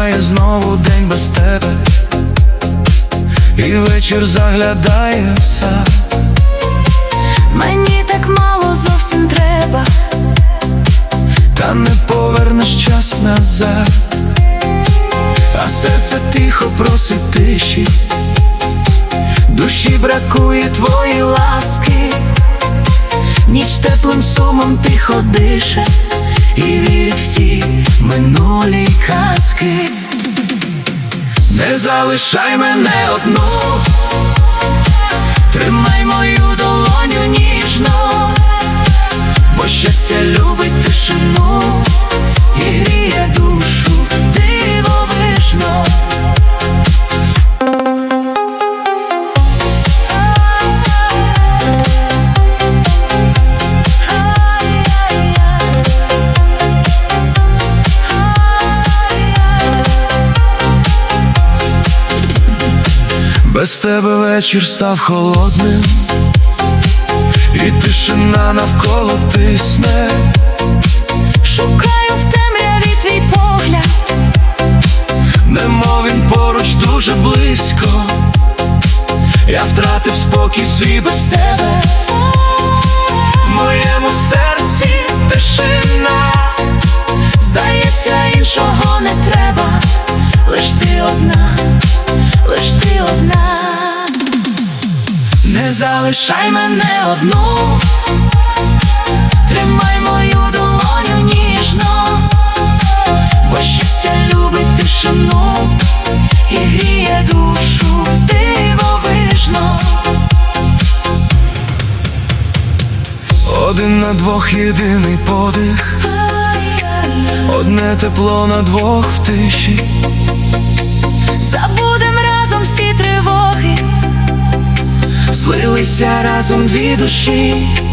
минає знову день без тебе, і вечір заглядає в сад. Мені так мало зовсім треба, та не повернеш час назад. А серце тихо просить тиші, душі бракує твої ласки. ніч теплим сумом тихо дише і вірить в ті минулі казки. Не залишай мене одну, тримай мою долоню ніжно, бо щастя любить тишину і гріє душу дивовижно. Без тебе вечір став холодним, і тишина навколо тисне. Шукаю в темряві твій погляд, немов він поруч дуже близько. Я втратив спокій свій без тебе. В моєму серці тишина, здається, іншого не треба. Лиш ти одна, лиш ти одна. Не залишай мене одну, тримай мою долоню ніжно, бо щастя любить тишину і гріє душу дивовижно. Один на двох єдиний подих, одне тепло на двох в тиші. Забудем разом всі тривоги, злилися разом дві душі.